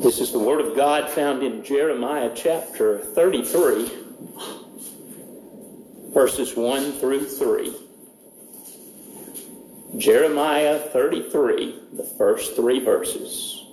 This is the Word of God found in Jeremiah chapter 33, verses 1 through 3. Jeremiah 33, the first 3 verses.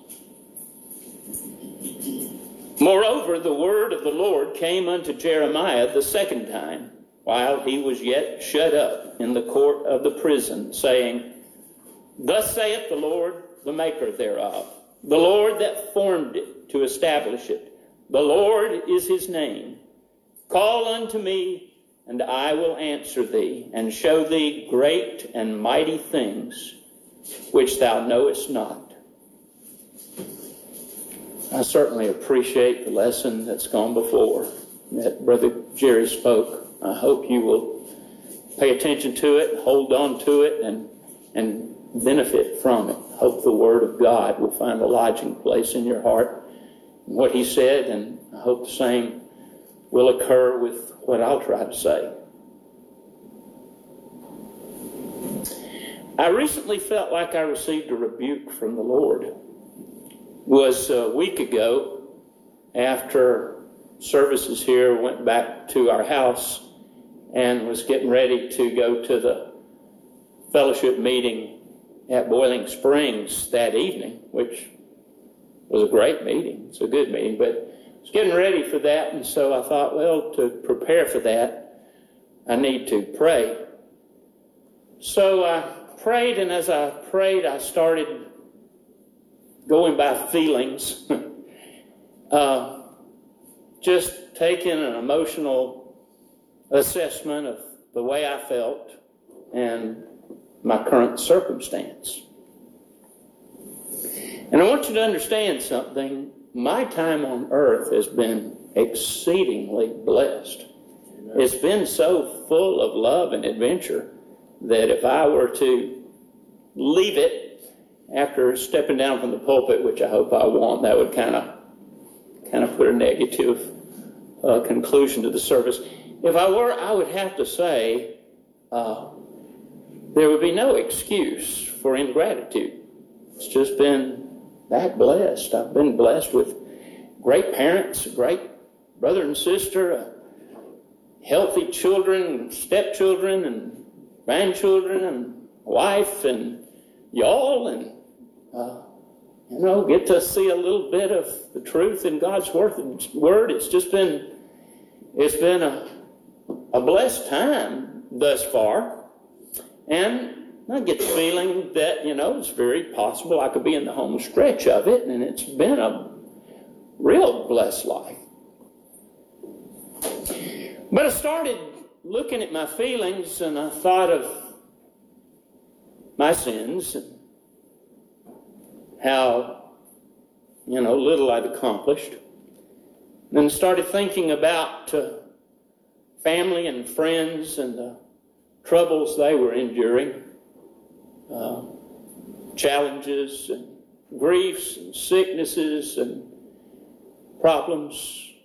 Moreover, the word of the Lord came unto Jeremiah the second time, while he was yet shut up in the court of the prison, saying, Thus saith the Lord, the maker thereof, the Lord that formed it to establish it. The Lord is his name. Call unto me, and I will answer thee, and show thee great and mighty things which thou knowest not. I certainly appreciate the lesson that's gone before that Brother Jerry spoke. I hope you will pay attention to it, hold on to it, and benefit from it. Hope the Word of God will find a lodging place in your heart. What he said, and I hope the same will occur with what I'll try to say. I recently felt like I received a rebuke from the Lord. It was a week ago, after services here, went back to our house and was getting ready to go to the fellowship meeting at Boiling Springs that evening, which was a great meeting. It's a good meeting, but I was getting ready for that, and so I thought, well, to prepare for that, I need to pray. So I prayed, and as I prayed, I started going by feelings, just taking an emotional assessment of the way I felt and my current circumstance. And I want you to understand something. My time on earth has been exceedingly blessed. Amen. It's been so full of love and adventure that if I were to leave it after stepping down from the pulpit, which I hope I won't, that would kind of put a negative conclusion to the service. If I were, I would have to say there would be no excuse for ingratitude. It's just been that blessed. I've been blessed with great parents, a great brother and sister, healthy children, stepchildren, and grandchildren, and wife, and y'all, and get to see a little bit of the truth in God's word. It's been a blessed time thus far. And I get the feeling that, it's very possible I could be in the home stretch of it, and it's been a real blessed life. But I started looking at my feelings, and I thought of my sins and how, little I'd accomplished. Then started thinking about family and friends and the troubles they were enduring, challenges and griefs and sicknesses and problems.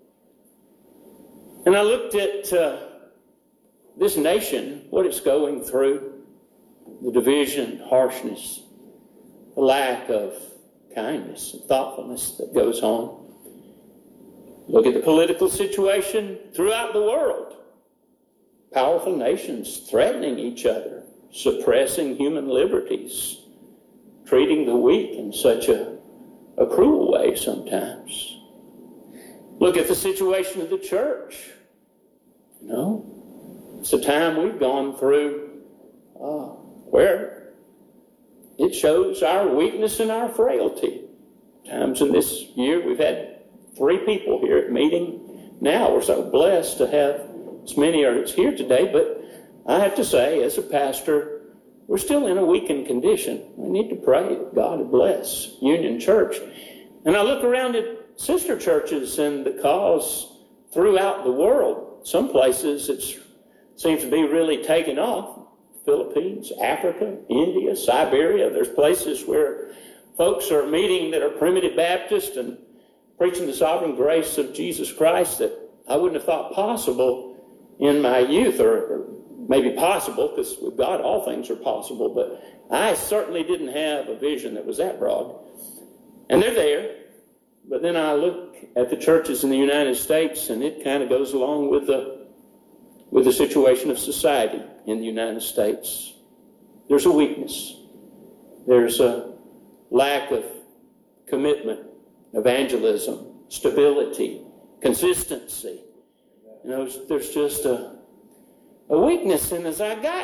And I looked at this nation, what it's going through, the division, harshness, the lack of kindness and thoughtfulness that goes on. Look at the political situation throughout the world. Powerful nations threatening each other, suppressing human liberties, treating the weak in such a cruel way sometimes. Look at the situation of the church. It's a time we've gone through where it shows our weakness and our frailty. Times in this year we've had 3 people here at meeting. Now we're so blessed to have as many as here today, but I have to say, as a pastor, we're still in a weakened condition. We need to pray that God would bless Union Church. And I look around at sister churches and the cause throughout the world. Some places it seems to be really taking off. Philippines, Africa, India, Siberia. There's places where folks are meeting that are primitive Baptist and preaching the sovereign grace of Jesus Christ that I wouldn't have thought possible in my youth, or maybe possible, because with God all things are possible, but I certainly didn't have a vision that was that broad. And they're there, But then I look at the churches in the United States, and it kind of goes along with the situation of society in the United States. There's a weakness. There's a lack of commitment, evangelism, stability, consistency. You know, there's just a weakness. And as I got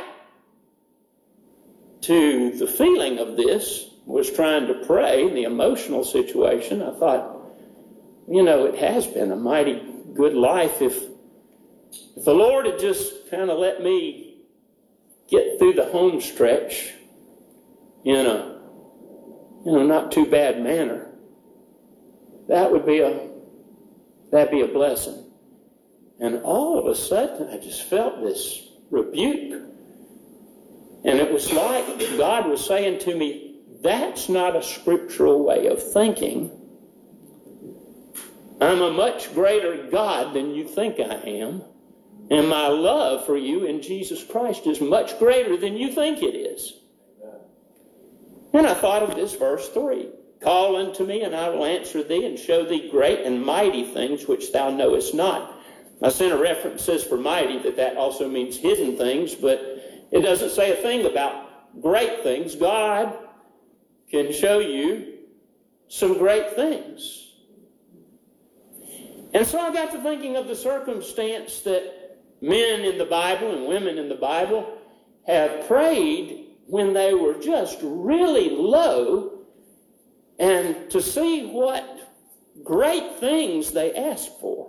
to the feeling of this, was trying to pray, the emotional situation, I thought, you know, it has been a mighty good life if the Lord had just kind of let me get through the home stretch in a, not too bad manner. That'd be a blessing. And all of a sudden, I just felt this rebuke. And it was like God was saying to me, that's not a scriptural way of thinking. I'm a much greater God than you think I am. And my love for you in Jesus Christ is much greater than you think it is. And I thought of this verse 3. Call unto me, and I will answer thee, and show thee great and mighty things which thou knowest not. I sent a reference that says for mighty that also means hidden things, but it doesn't say a thing about great things. God can show you some great things. And so I got to thinking of the circumstance that men in the Bible and women in the Bible have prayed when they were just really low, and to see what great things they asked for.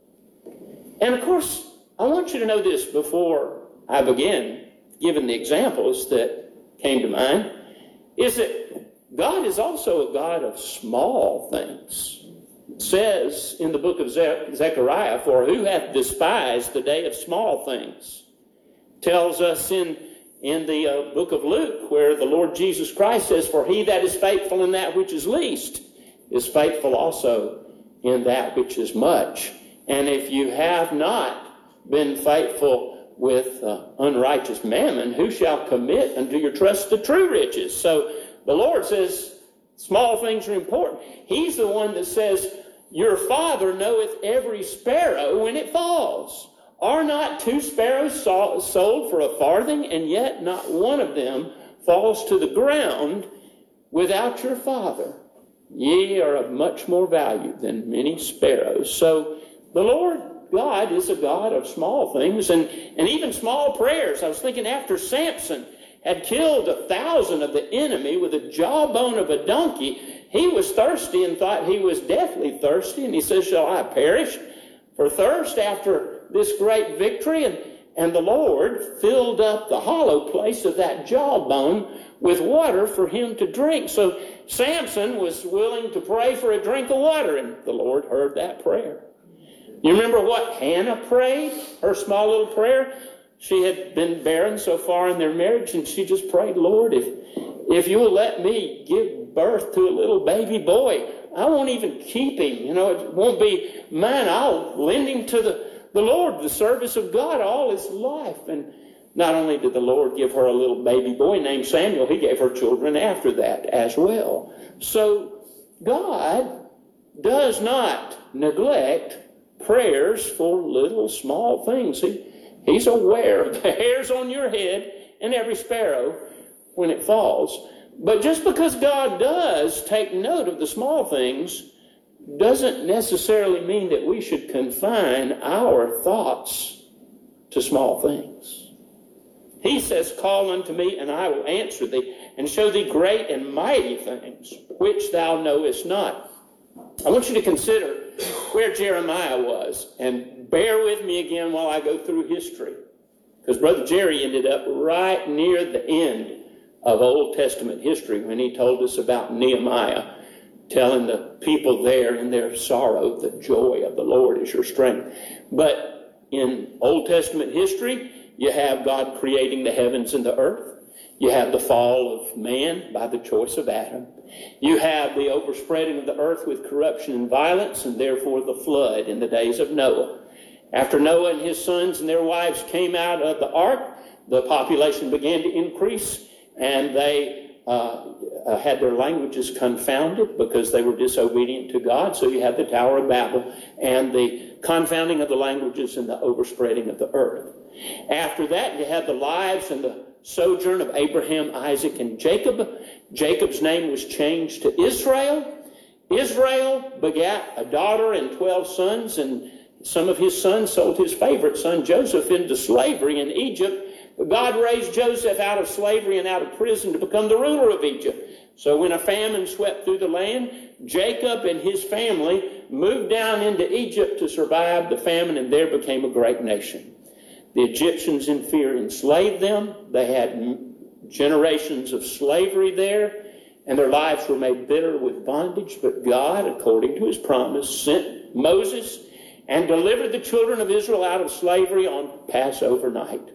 And of course, I want you to know this before I begin giving the examples that came to mind, is that God is also a God of small things. It says in the book of Zechariah, for who hath despised the day of small things? Tells us in the book of Luke, where the Lord Jesus Christ says, for he that is faithful in that which is least is faithful also in that which is much. And if you have not been faithful with unrighteous mammon, who shall commit unto your trust the true riches? So the Lord says small things are important. He's the one that says, your Father knoweth every sparrow when it falls. Are not 2 sparrows sold for a farthing, and yet not one of them falls to the ground without your Father? Ye are of much more value than many sparrows. So the Lord God is a God of small things and even small prayers. I was thinking after Samson had killed 1,000 of the enemy with a jawbone of a donkey, he was thirsty and thought he was deathly thirsty. And he says, shall I perish for thirst after this great victory? And the Lord filled up the hollow place of that jawbone with water for him to drink. So Samson was willing to pray for a drink of water, and the Lord heard that prayer. You remember what Hannah prayed? Her small little prayer? She had been barren so far in their marriage, and she just prayed, Lord, if you will let me give birth to a little baby boy, I won't even keep him. You know, it won't be mine. I'll lend him to the Lord, the service of God all his life. And not only did the Lord give her a little baby boy named Samuel, he gave her children after that as well. So God does not neglect prayers for little small things. He's aware of the hairs on your head and every sparrow when it falls. But just because God does take note of the small things doesn't necessarily mean that we should confine our thoughts to small things. He says, call unto me, and I will answer thee, and show thee great and mighty things, which thou knowest not. I want you to consider where Jeremiah was, and bear with me again while I go through history, because Brother Jerry ended up right near the end of Old Testament history when he told us about Nehemiah, telling the people there in their sorrow, the joy of the Lord is your strength. But in Old Testament history, you have God creating the heavens and the earth. You have the fall of man by the choice of Adam. You have the overspreading of the earth with corruption and violence, and therefore the flood in the days of Noah. After Noah and his sons and their wives came out of the ark, the population began to increase, and they had their languages confounded because they were disobedient to God. So you had the Tower of Babel and the confounding of the languages and the overspreading of the earth. After that, you had the lives and the sojourn of Abraham, Isaac, and Jacob. Jacob's name was changed to Israel. Israel begat a daughter and 12 sons, and some of his sons sold his favorite son, Joseph, into slavery in Egypt. But God raised Joseph out of slavery and out of prison to become the ruler of Egypt. So when a famine swept through the land, Jacob and his family moved down into Egypt to survive the famine, and there became a great nation. The Egyptians in fear enslaved them. They had generations of slavery there, and their lives were made bitter with bondage. But God, according to his promise, sent Moses and delivered the children of Israel out of slavery on Passover night.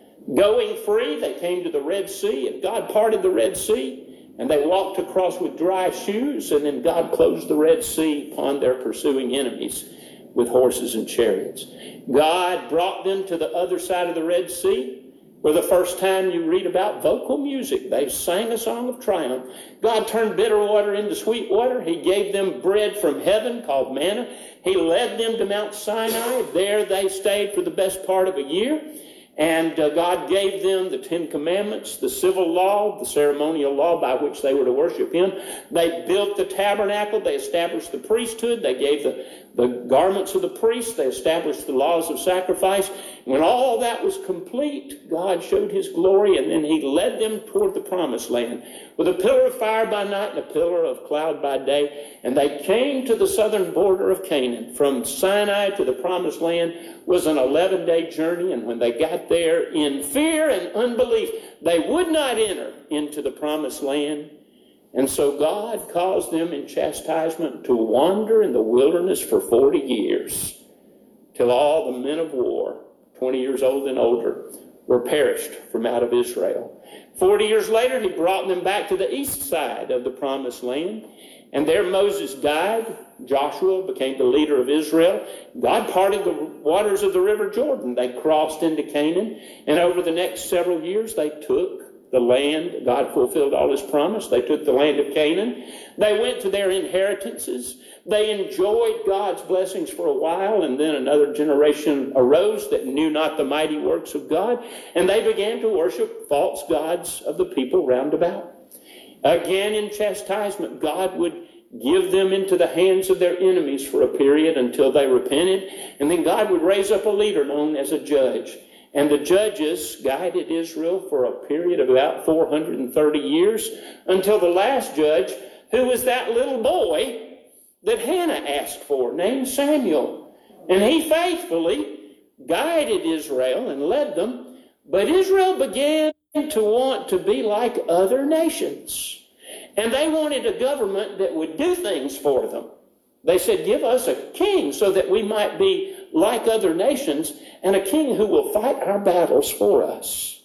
Going free, they came to the Red Sea, and God parted the Red Sea, and they walked across with dry shoes, and then God closed the Red Sea upon their pursuing enemies with horses and chariots. God brought them to the other side of the Red Sea, for the first time you read about vocal music. They sang a song of triumph. God turned bitter water into sweet water. He gave them bread from heaven called manna. He led them to Mount Sinai. There they stayed for the best part of a year. And God gave them the 10 Commandments, the civil law, the ceremonial law by which they were to worship him. They built the tabernacle. They established the priesthood. They gave the garments of the priests. They established the laws of sacrifice. When all that was complete, God showed his glory, and then he led them toward the promised land with a pillar of fire by night and a pillar of cloud by day. And they came to the southern border of Canaan. From Sinai to the promised land was an 11-day journey, and when they got there, in fear and unbelief, they would not enter into the promised land. And so God caused them in chastisement to wander in the wilderness for 40 years, till all the men of war, 20 years old and older, were perished from out of Israel. 40 years later, he brought them back to the east side of the promised land, and there Moses died. Joshua became the leader of Israel. God parted the waters of the river Jordan. They crossed into Canaan, and over the next several years, they took the land. God fulfilled all his promise. They took the land of Canaan. They went to their inheritances. They enjoyed God's blessings for a while, and then another generation arose that knew not the mighty works of God, and they began to worship false gods of the people round about. Again, in chastisement, God would give them into the hands of their enemies for a period until they repented, and then God would raise up a leader known as a judge. And the judges guided Israel for a period of about 430 years until the last judge, who was that little boy that Hannah asked for, named Samuel. And he faithfully guided Israel and led them, but Israel began to want to be like other nations. And they wanted a government that would do things for them. They said, give us a king so that we might be like other nations, and a king who will fight our battles for us.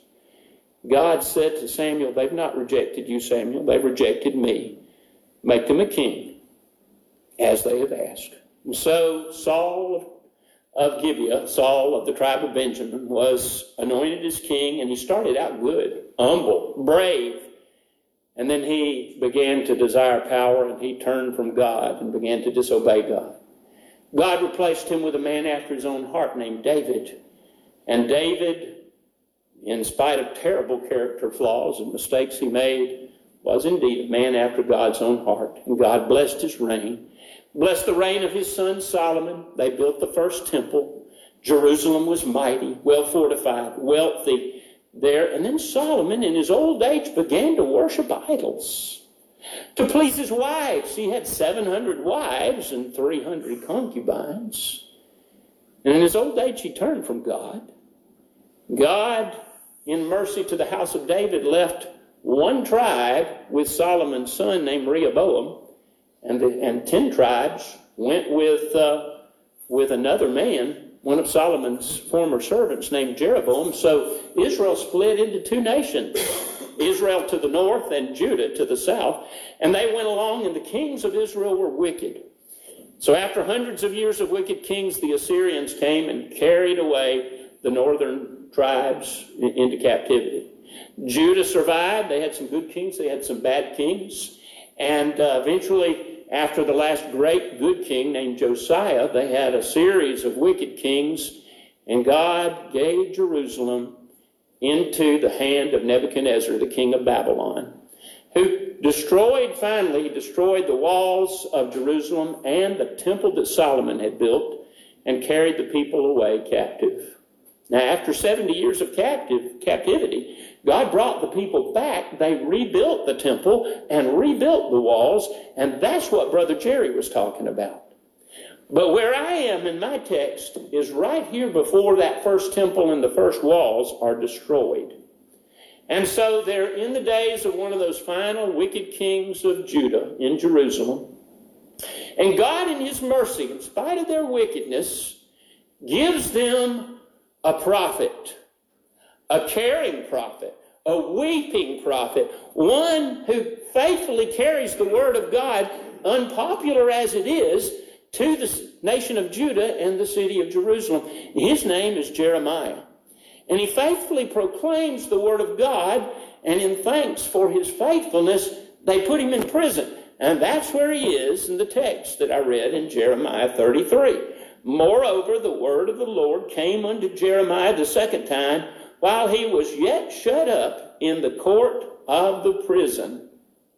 God said to Samuel, they've not rejected you, Samuel. They've rejected me. Make them a king, as they have asked. And so Saul of Gibeah, Saul of the tribe of Benjamin, was anointed as king, and he started out good, humble, brave. And then he began to desire power, and he turned from God and began to disobey God. God replaced him with a man after his own heart named David. And David, in spite of terrible character flaws and mistakes he made, was indeed a man after God's own heart. And God blessed his reign, blessed the reign of his son Solomon. They built the first temple. Jerusalem was mighty, well fortified, wealthy there. And then Solomon, in his old age, began to worship idols to please his wives. He had 700 wives and 300 concubines. And in his old age, he turned from God. God, in mercy to the house of David, left one tribe with Solomon's son named Rehoboam, and 10 tribes went with another man, one of Solomon's former servants named Jeroboam. So Israel split into two nations, Israel to the north and Judah to the south. And they went along, and the kings of Israel were wicked. So after hundreds of years of wicked kings, the Assyrians came and carried away the northern tribes into captivity. Judah survived. They had some good kings. They had some bad kings. And eventually, after the last great good king named Josiah, they had a series of wicked kings. And God gave Jerusalem into the hand of Nebuchadnezzar, the king of Babylon, who finally destroyed the walls of Jerusalem and the temple that Solomon had built and carried the people away captive. Now, after 70 years of captivity, God brought the people back. They rebuilt the temple and rebuilt the walls, and that's what Brother Jerry was talking about. But where I am in my text is right here before that first temple and the first walls are destroyed. And so they're in the days of one of those final wicked kings of Judah in Jerusalem. And God in his mercy, in spite of their wickedness, gives them a prophet, a caring prophet, a weeping prophet, one who faithfully carries the word of God, unpopular as it is, to the nation of Judah and the city of Jerusalem. His name is Jeremiah. And he faithfully proclaims the word of God, and in thanks for his faithfulness, they put him in prison. And that's where he is in the text that I read in Jeremiah 33. Moreover, the word of the Lord came unto Jeremiah the second time, while he was yet shut up in the court of the prison.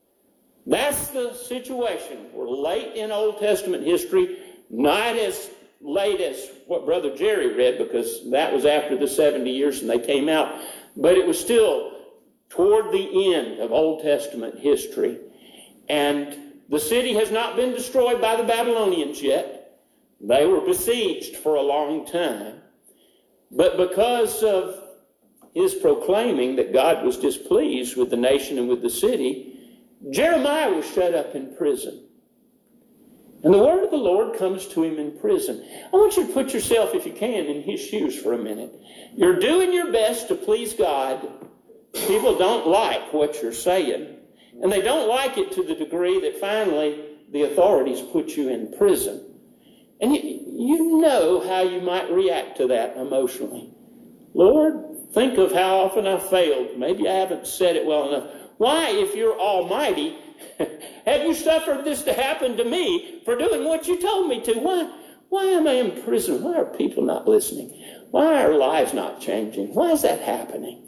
That's the situation. We're late in Old Testament history, not as late as what Brother Jerry read, because that was after the 70 years and they came out, but it was still toward the end of Old Testament history. And the city has not been destroyed by the Babylonians yet. They were besieged for a long time. But because of his proclaiming that God was displeased with the nation and with the city, Jeremiah was shut up in prison. And the word of the Lord comes to him in prison. I want you to put yourself, if you can, in his shoes for a minute. You're doing your best to please God. People don't like what you're saying. And they don't like it to the degree that finally the authorities put you in prison. And you know how you might react to that emotionally. Lord, think of how often I've failed. Maybe I haven't said it well enough. Why, if you're almighty, have you suffered this to happen to me for doing what you told me to? Why am I in prison? Why are people not listening? Why are lives not changing? Why is that happening?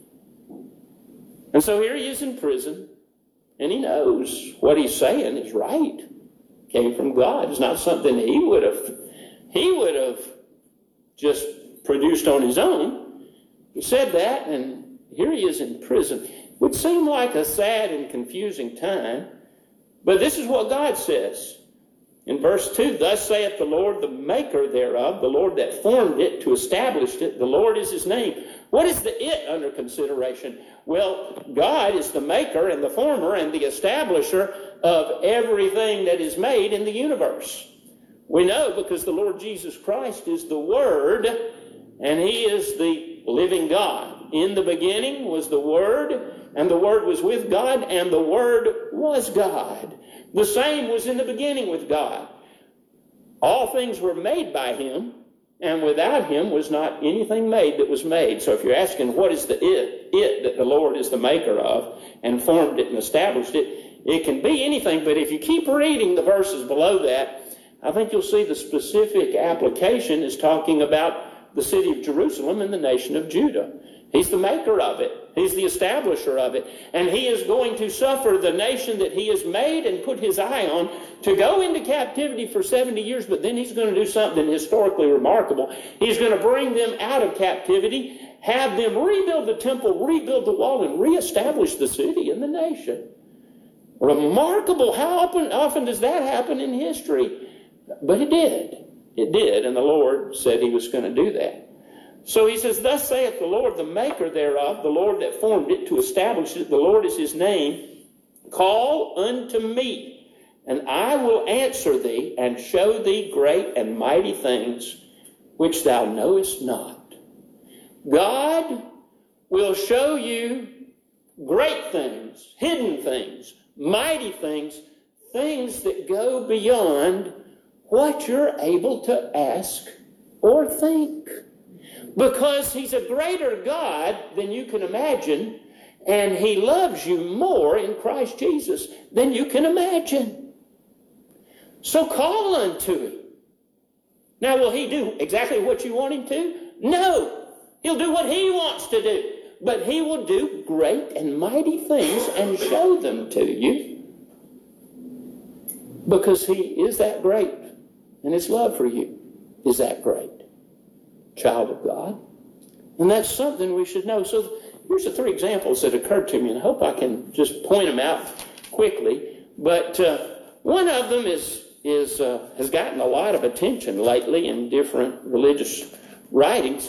And so here he is in prison, and he knows what he's saying is right. Came from God. It's not something he would have just produced on his own. He said that, and here he is in prison. It would seem like a sad and confusing time, but this is what God says. In verse 2, thus saith the Lord, the maker thereof, the Lord that formed it, to establish it. The Lord is his name. What is the it under consideration? Well, God is the maker and the former and the establisher of everything that is made in the universe. We know because the Lord Jesus Christ is the Word, and he is the living God. In the beginning was the Word, and the Word was with God, and the Word was God. The same was in the beginning with God. All things were made by him, and without him was not anything made that was made. So if you're asking what is the it that the Lord is the maker of and formed it and established it, it can be anything. But if you keep reading the verses below that, I think you'll see the specific application is talking about the city of Jerusalem and the nation of Judah. He's the maker of it. He's the establisher of it. And he is going to suffer the nation that he has made and put his eye on to go into captivity for 70 years, but then he's going to do something historically remarkable. He's going to bring them out of captivity, have them rebuild the temple, rebuild the wall, and reestablish the city and the nation. Remarkable. How often does that happen in history? But it did. It did, and the Lord said he was going to do that. So he says, thus saith the Lord, the maker thereof, the Lord that formed it to establish it, the Lord is his name. Call unto me, and I will answer thee, and show thee great and mighty things which thou knowest not. God will show you great things, hidden things, mighty things, things that go beyond what you're able to ask or think. Because he's a greater God than you can imagine, And he loves you more in Christ Jesus than you can imagine. So call unto him. Now, will he do exactly what you want him to? No. He'll do what he wants to do. But he will do great and mighty things and show them to you. Because he is that great. And his love for you is that great. Child of God. And that's something we should know. So here's the 3 examples that occurred to me, and I hope I can just point them out quickly. But one of them has gotten a lot of attention lately in different religious writings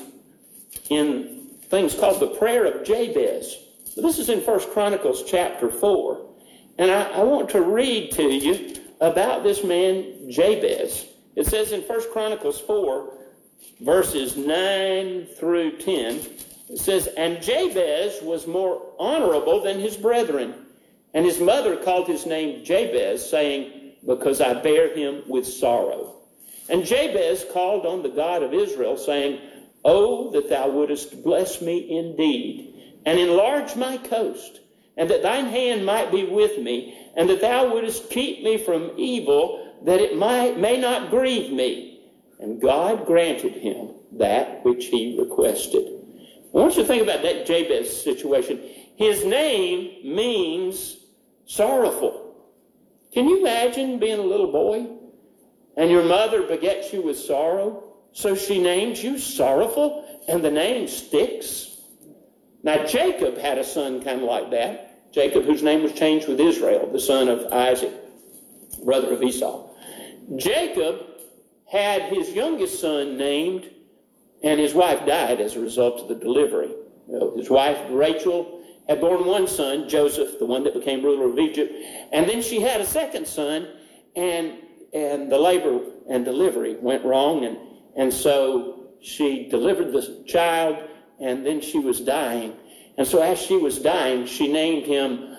in things called the prayer of Jabez. This is in 1 Chronicles chapter 4. And I want to read to you about this man Jabez. It says in 1 Chronicles 4, verses 9 through 10, it says, "And Jabez was more honorable than his brethren, and his mother called his name Jabez, saying, Because I bear him with sorrow. And Jabez called on the God of Israel, saying, Oh, that thou wouldest bless me indeed, and enlarge my coast, and that thine hand might be with me, and that thou wouldest keep me from evil, that it may not grieve me. And God granted him that which he requested." I want you to think about that Jabez situation. His name means sorrowful. Can you imagine being a little boy and your mother begets you with sorrow? So she names you Sorrowful, and the name sticks. Now Jacob had a son kind of like that. Jacob, whose name was changed with Israel, the son of Isaac, brother of Esau. Jacob had his youngest son named, and his wife died as a result of the delivery. His wife, Rachel, had born one son, Joseph, the one that became ruler of Egypt. And then she had a second son, and the labor and delivery went wrong. And so she delivered the child, and then she was dying. And so as she was dying, she named him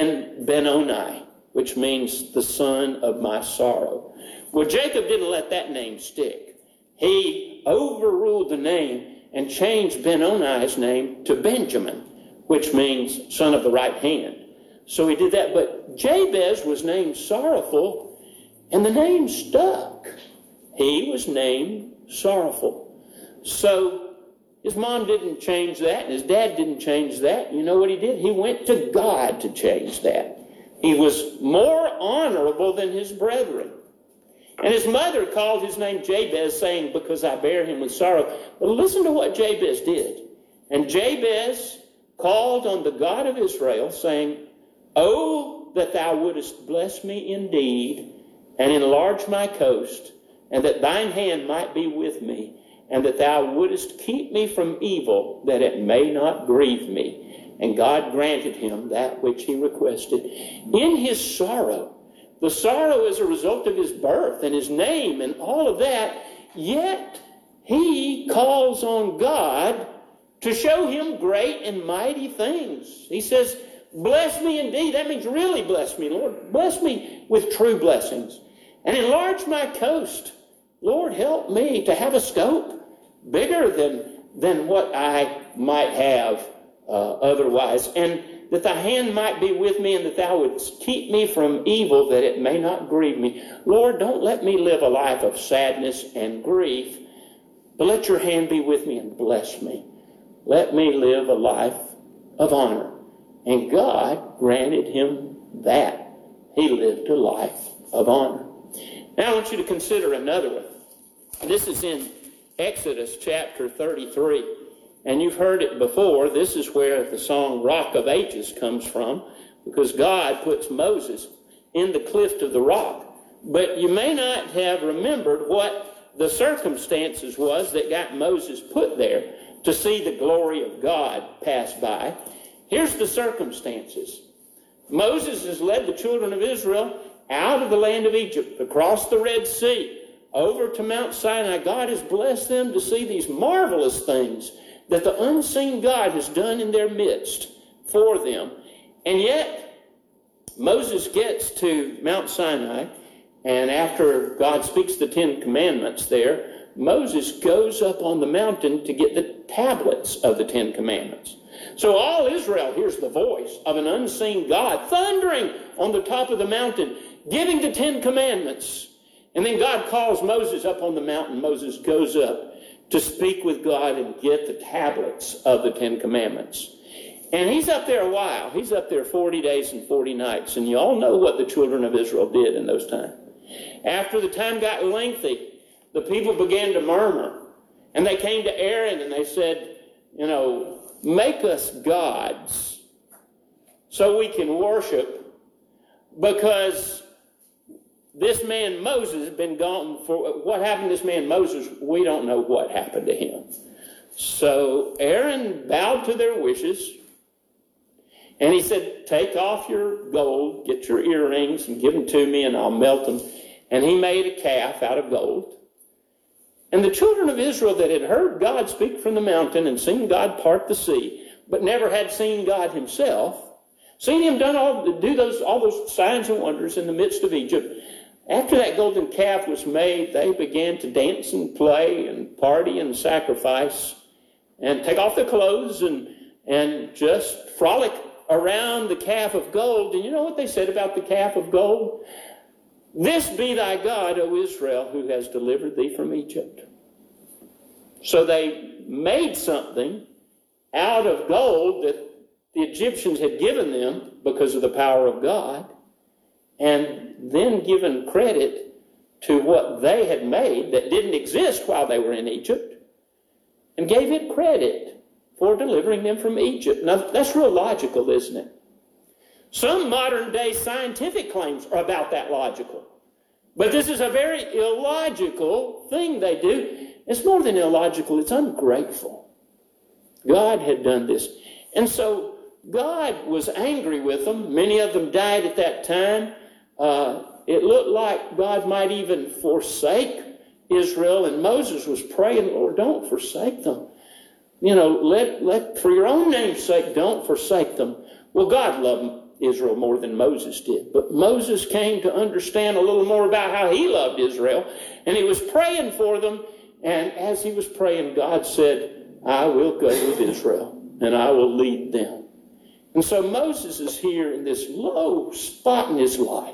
Benoni, which means the son of my sorrow. Well, Jacob didn't let that name stick. He overruled the name and changed Benoni's name to Benjamin, which means son of the right hand. So he did that. But Jabez was named Sorrowful, and the name stuck. He was named Sorrowful. So his mom didn't change that, and his dad didn't change that. You know what he did? He went to God to change that. He was more honorable than his brethren. And his mother called his name Jabez, saying, Because I bear him with sorrow. But listen to what Jabez did. And Jabez called on the God of Israel, saying, Oh, that thou wouldest bless me indeed, and enlarge my coast, and that thine hand might be with me, and that thou wouldest keep me from evil, that it may not grieve me. And God granted him that which he requested. In his sorrow, the sorrow is a result of his birth and his name and all of that, yet he calls on God to show him great and mighty things. He says, Bless me indeed. That means really bless me, Lord. Bless me with true blessings. And enlarge my coast. Lord, help me to have a scope bigger than what I might have otherwise. And that thy hand might be with me, and that thou wouldst keep me from evil, that it may not grieve me. Lord, don't let me live a life of sadness and grief, but let your hand be with me and bless me. Let me live a life of honor. And God granted him that. He lived a life of honor. Now I want you to consider another one. This is in Exodus chapter 33. And you've heard it before. This is where the song Rock of Ages comes from, because God puts Moses in the cleft of the rock. But you may not have remembered what the circumstances was that got Moses put there to see the glory of God pass by. Here's the circumstances. Moses has led the children of Israel out of the land of Egypt, across the Red Sea, over to Mount Sinai. God has blessed them to see these marvelous things that the unseen God has done in their midst for them. And yet, Moses gets to Mount Sinai, and after God speaks the 10 Commandments there, Moses goes up on the mountain to get the tablets of the 10 Commandments. So all Israel hears the voice of an unseen God thundering on the top of the mountain, giving the 10 Commandments. And then God calls Moses up on the mountain. Moses goes up to speak with God and get the tablets of the 10 Commandments. And he's up there a while. He's up there 40 days and 40 nights. And you all know what the children of Israel did in those times. After the time got lengthy, the people began to murmur. And they came to Aaron and they said, make us gods so we can worship, because this man Moses has been gone for, what happened to this man Moses, we don't know what happened to him. So Aaron bowed to their wishes, and he said, take off your gold, get your earrings, and give them to me, and I'll melt them. And he made a calf out of gold. And the children of Israel that had heard God speak from the mountain and seen God part the sea, but never had seen God himself, seen him do all those signs and wonders in the midst of Egypt, after that golden calf was made, they began to dance and play and party and sacrifice and take off their clothes and just frolic around the calf of gold. And you know what they said about the calf of gold? This be thy God, O Israel, who has delivered thee from Egypt. So they made something out of gold that the Egyptians had given them because of the power of God, and then given credit to what they had made that didn't exist while they were in Egypt, and gave it credit for delivering them from Egypt. Now, that's real logical, isn't it? Some modern-day scientific claims are about that logical. But this is a very illogical thing they do. It's more than illogical, it's ungrateful. God had done this. And so God was angry with them. Many of them died at that time. It looked like God might even forsake Israel, and Moses was praying, Lord, don't forsake them. Let for your own name's sake, don't forsake them. Well, God loved Israel more than Moses did. But Moses came to understand a little more about how he loved Israel, and he was praying for them. And as he was praying, God said, I will go with Israel, and I will lead them. And so Moses is here in this low spot in his life.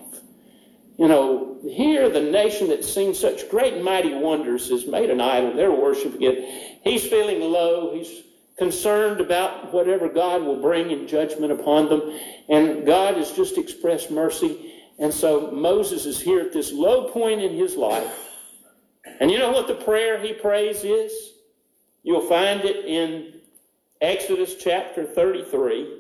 Here the nation that's seen such great and mighty wonders has made an idol. They're worshiping it. He's feeling low. He's concerned about whatever God will bring in judgment upon them. And God has just expressed mercy. And so Moses is here at this low point in his life. And you know what the prayer he prays is? You'll find it in Exodus chapter 33.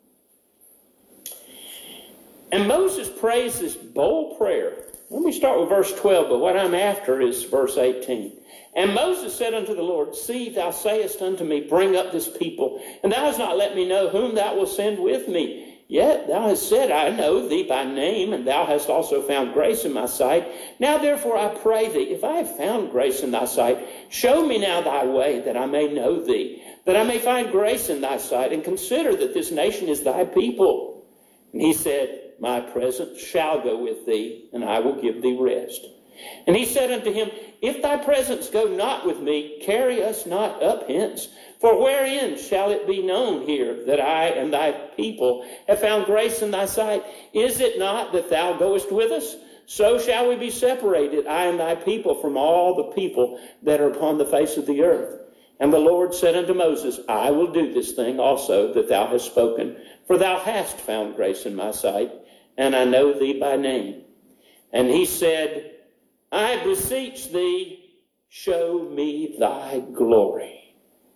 And Moses prays this bold prayer. Let me start with verse 12, but what I'm after is verse 18. And Moses said unto the Lord, see, thou sayest unto me, bring up this people, and thou hast not let me know whom thou wilt send with me. Yet thou hast said, I know thee by name, and thou hast also found grace in my sight. Now therefore I pray thee, if I have found grace in thy sight, show me now thy way, that I may know thee, that I may find grace in thy sight, and consider that this nation is thy people. And he said, my presence shall go with thee, and I will give thee rest. And he said unto him, if thy presence go not with me, carry us not up hence. For wherein shall it be known here that I and thy people have found grace in thy sight? Is it not that thou goest with us? So shall we be separated, I and thy people, from all the people that are upon the face of the earth. And the Lord said unto Moses, I will do this thing also that thou hast spoken, for thou hast found grace in my sight, and I know thee by name. And he said, I beseech thee, show me thy glory.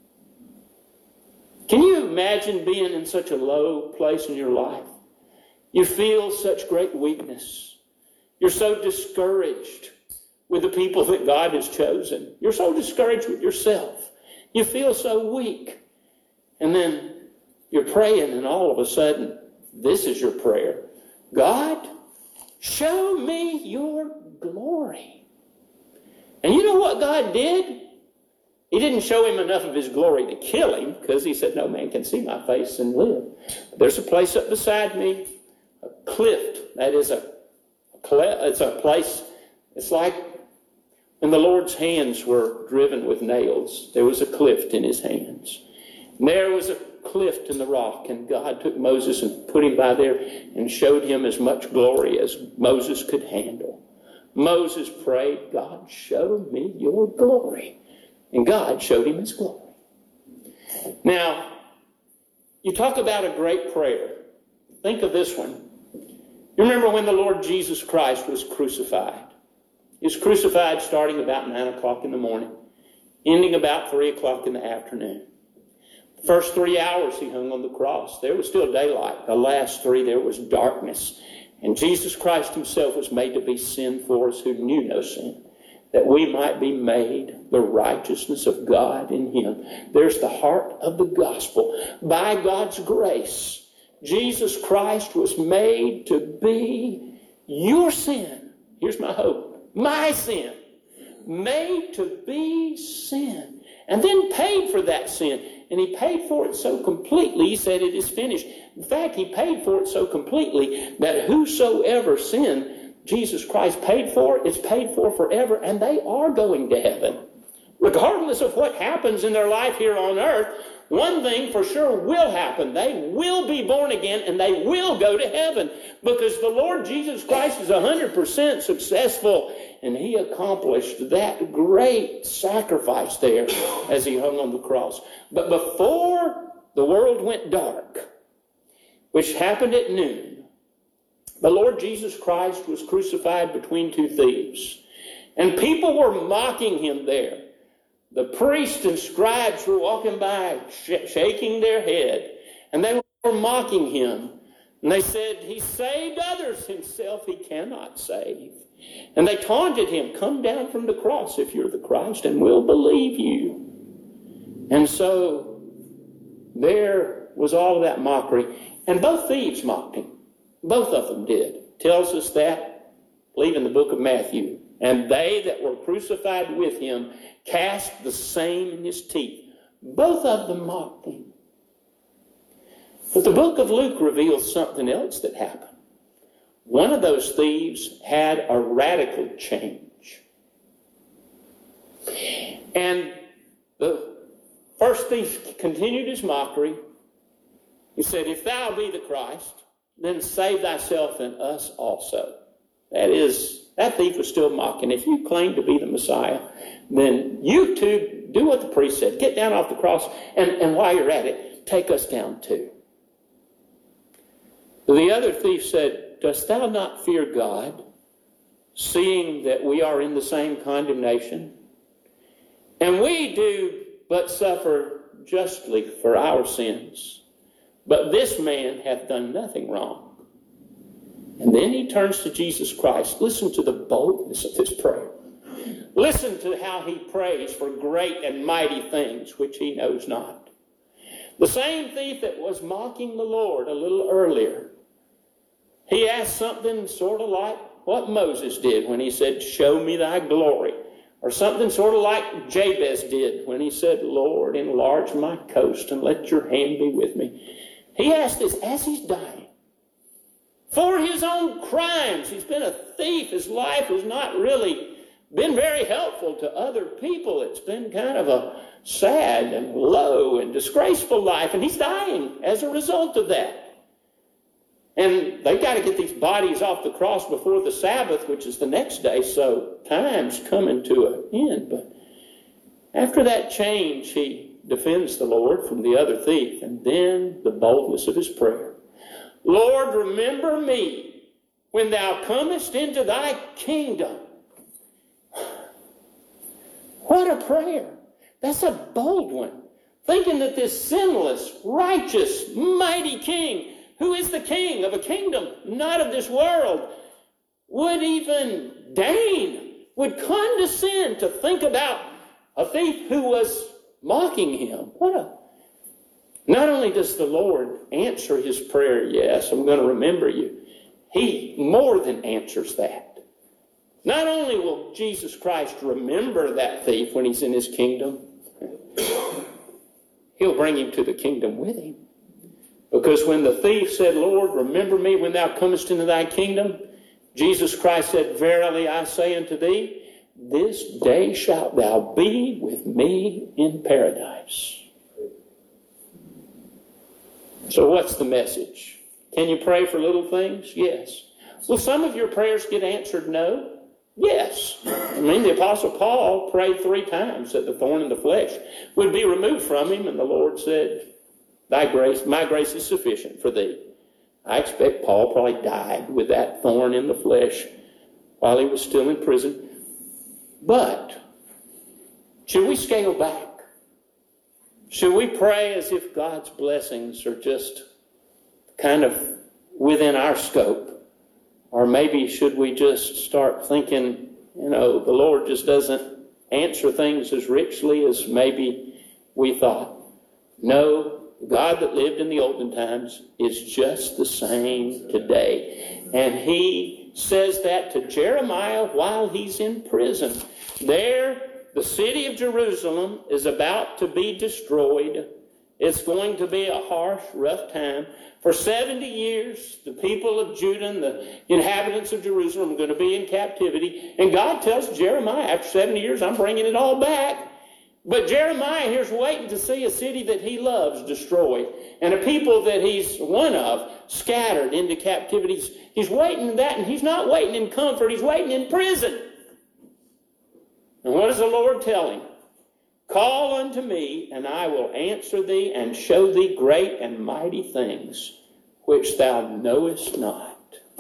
Can you imagine being in such a low place in your life? You feel such great weakness. You're so discouraged with the people that God has chosen. You're so discouraged with yourself. You feel so weak. And then you're praying, and all of a sudden, this is your prayer. God, show me your glory. And you know what God did? He didn't show him enough of his glory to kill him, because he said, no man can see my face and live. There's a place up beside me, a cliff. That is it's a place, it's like when the Lord's hands were driven with nails. There was a cliff in his hands. And there was a cliff in the rock, and God took Moses and put him by there and showed him as much glory as Moses could handle. Moses prayed, God, show me your glory. And God showed him his glory. Now, you talk about a great prayer. Think of this one. You remember when the Lord Jesus Christ was crucified? He was crucified starting about 9 o'clock in the morning, ending about 3 o'clock in the afternoon. The first 3 hours he hung on the cross, there was still daylight. The last 3, there was darkness. And Jesus Christ himself was made to be sin for us who knew no sin, that we might be made the righteousness of God in him. There's the heart of the gospel. By God's grace, Jesus Christ was made to be your sin. Here's my hope. My sin. Made to be sin. And then paid for that sin. And he paid for it so completely, he said it is finished. In fact, he paid for it so completely that whosoever sinned, Jesus Christ paid for it. It's paid for forever, and they are going to heaven. Regardless of what happens in their life here on earth, one thing for sure will happen. They will be born again, and they will go to heaven, because the Lord Jesus Christ is 100% successful, and he accomplished that great sacrifice there as he hung on the cross. But before the world went dark, which happened at noon, the Lord Jesus Christ was crucified between 2 thieves. And people were mocking him there. The priests and scribes were walking by, shaking their head. And they were mocking him. And they said, he saved others, himself he cannot save. And they taunted him, come down from the cross if you're the Christ, and we'll believe you. And so there was all of that mockery. And both thieves mocked him. Both of them did. Tells us that, I believe in the book of Matthew. And they that were crucified with him cast the same in his teeth. Both of them mocked him. But the book of Luke reveals something else that happened. One of those thieves had a radical change. And the first thief continued his mockery. He said, if thou be the Christ, then save thyself and us also. That thief was still mocking. If you claim to be the Messiah, then you too do what the priest said. Get down off the cross, and while you're at it, take us down too. The other thief said, dost thou not fear God, seeing that we are in the same condemnation? And we do but suffer justly for our sins. But this man hath done nothing wrong. And then he turns to Jesus Christ. Listen to the boldness of his prayer. Listen to how he prays for great and mighty things which he knows not. The same thief that was mocking the Lord a little earlier, he asked something sort of like what Moses did when he said, show me thy glory. Or something sort of like Jabez did when he said, Lord, enlarge my coast and let your hand be with me. He asked this as he's dying. For his own crimes. He's been a thief. His life has not really been very helpful to other people. It's been kind of a sad and low and disgraceful life. And he's dying as a result of that. And they've got to get these bodies off the cross before the Sabbath, which is the next day. So time's coming to an end. But after that change, he defends the Lord from the other thief. And then the boldness of his prayer. Lord, remember me when thou comest into thy kingdom. What a prayer. That's a bold one. Thinking that this sinless, righteous, mighty king, who is the king of a kingdom not of this world, would even deign, would condescend to think about a thief who was mocking him. Not only does the Lord answer his prayer, yes, I'm going to remember you, he more than answers that. Not only will Jesus Christ remember that thief when he's in his kingdom, he'll bring him to the kingdom with him. Because when the thief said, Lord, remember me when thou comest into thy kingdom, Jesus Christ said, verily I say unto thee, this day shalt thou be with me in paradise. So what's the message? Can you pray for little things? Yes. Will some of your prayers get answered? No. Yes. I mean, the Apostle Paul prayed 3 times that the thorn in the flesh would be removed from him, and the Lord said, my grace is sufficient for thee. I expect Paul probably died with that thorn in the flesh while he was still in prison. But should we scale back? Should we pray as if God's blessings are just kind of within our scope? Or maybe should we just start thinking, the Lord just doesn't answer things as richly as maybe we thought? No, the God that lived in the olden times is just the same today. And he says that to Jeremiah while he's in prison. There, the city of Jerusalem is about to be destroyed. It's going to be a harsh, rough time. For 70 years, the people of Judah and the inhabitants of Jerusalem are going to be in captivity. And God tells Jeremiah, after 70 years, I'm bringing it all back. But Jeremiah here's waiting to see a city that he loves destroyed, and a people that he's one of scattered into captivity. He's waiting in that, and he's not waiting in comfort. He's waiting in prison. And what does the Lord tell him? Call unto me, and I will answer thee, and show thee great and mighty things, which thou knowest not.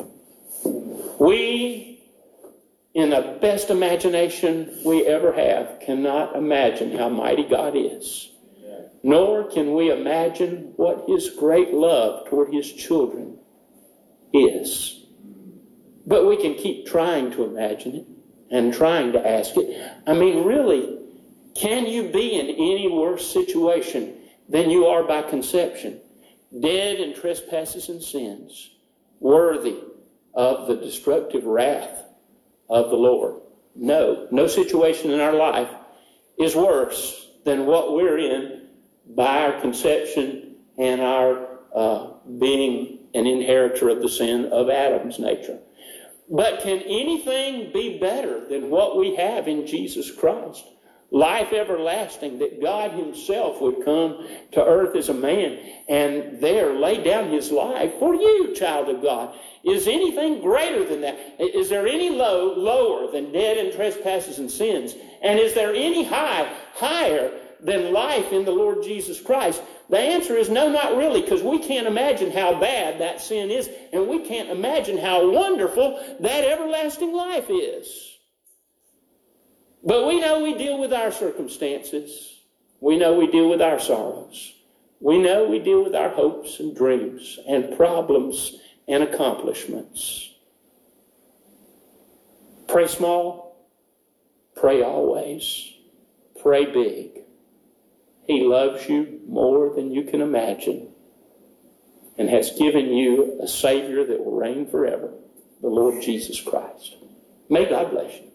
We, in the best imagination we ever have, cannot imagine how mighty God is. Nor can we imagine what his great love toward his children is. But we can keep trying to imagine it and trying to ask it. I mean, really, can you be in any worse situation than you are by conception? Dead in trespasses and sins, worthy of the destructive wrath of the Lord. No situation in our life is worse than what we're in by our conception and our being an inheritor of the sin of Adam's nature. But can anything be better than what we have in Jesus Christ? Life everlasting, that God himself would come to earth as a man and there lay down his life for you, child of God. Is anything greater than that? Is there any lower than dead in trespasses and sins? And is there any higher than life in the Lord Jesus Christ? The answer is no, not really, because we can't imagine how bad that sin is, and we can't imagine how wonderful that everlasting life is. But we know we deal with our circumstances. We know we deal with our sorrows. We know we deal with our hopes and dreams and problems and accomplishments. Pray small. Pray always. Pray big. He loves you more than you can imagine and has given you a Savior that will reign forever, the Lord Jesus Christ. May God bless you.